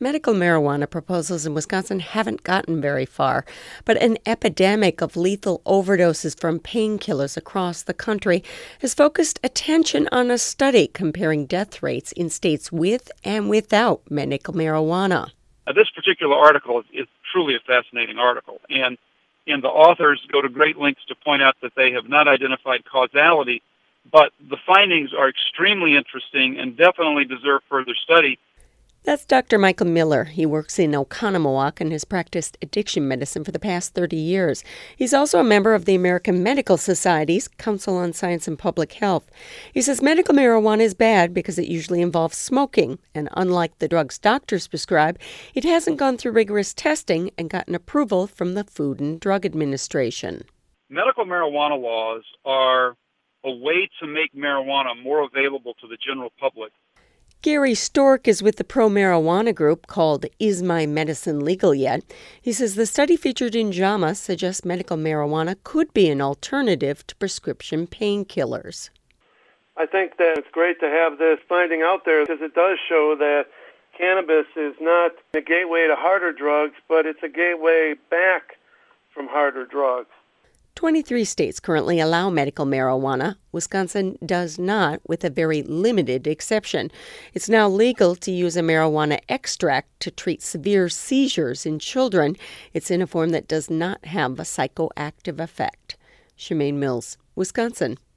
Medical marijuana proposals in Wisconsin haven't gotten very far, but an epidemic of lethal overdoses from painkillers across the country has focused attention on a study comparing death rates in states with and without medical marijuana. This particular article is truly a fascinating article, and the authors go to great lengths to point out that they have not identified causality, but the findings are extremely interesting and definitely deserve further study. That's Dr. Michael Miller. He works in Oconomowoc and has practiced addiction medicine for the past 30 years. He's also a member of the American Medical Society's Council on Science and Public Health. He says medical marijuana is bad because it usually involves smoking, and unlike the drugs doctors prescribe, it hasn't gone through rigorous testing and gotten approval from the Food and Drug Administration. Medical marijuana laws are a way to make marijuana more available to the general public. Gary Stork is with the pro-marijuana group called Is My Medicine Legal Yet? He says the study featured in JAMA suggests medical marijuana could be an alternative to prescription painkillers. I think that it's great to have this finding out there because it does show that cannabis is not a gateway to harder drugs, but it's a gateway back from harder drugs. 23 states currently allow medical marijuana. Wisconsin does not, with a very limited exception. It's now legal to use a marijuana extract to treat severe seizures in children. It's in a form that does not have a psychoactive effect. Shemaine Mills, Wisconsin.